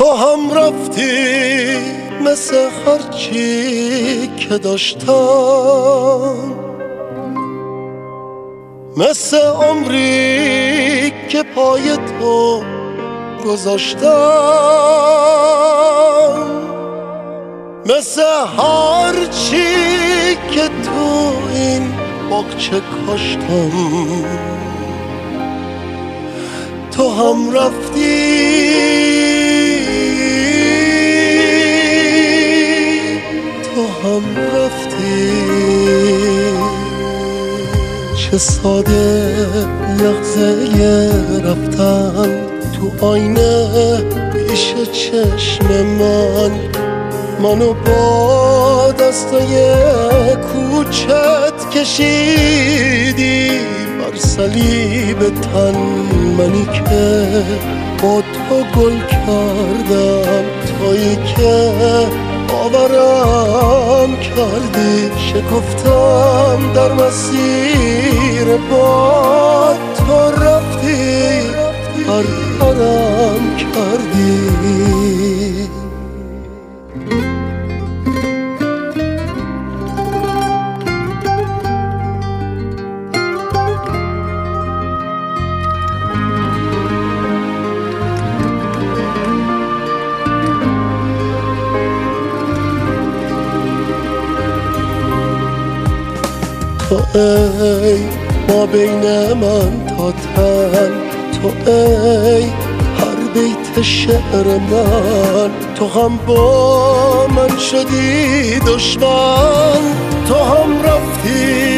تو هم رفتی مثل هرچی که داشتم، مثل عمری که پای تو گذاشتم، مثل هرچی که تو این باغچه کاشتم. تو هم رفتی چه ساده لحظه رفتن تو آینه پیش چشم منو با دستای کوچت کشیدی بر صلیب تن، منی که با تو گل کردم، تویی که باورم کردی، شکفتم در مسیر با تو رفتی، پرپرم کردی. تو ای ما بین من تا تن، تو ای هر بیت شعر من، تو هم با من شدی دشمن، تو هم رفتی،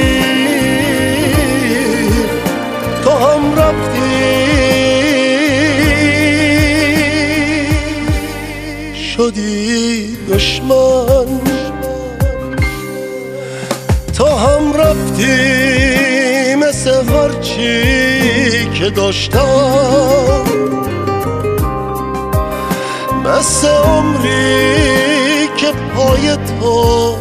تو هم رفتی شدی دشمن، تو هم رفتی مثل هرچی که داشتم، مثل عمری که پای تو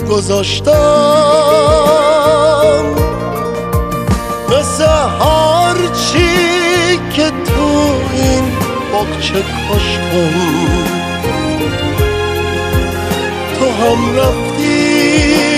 گذاشتم، مثل هرچی که تو این باغچه کاشتم. تو هم رفتی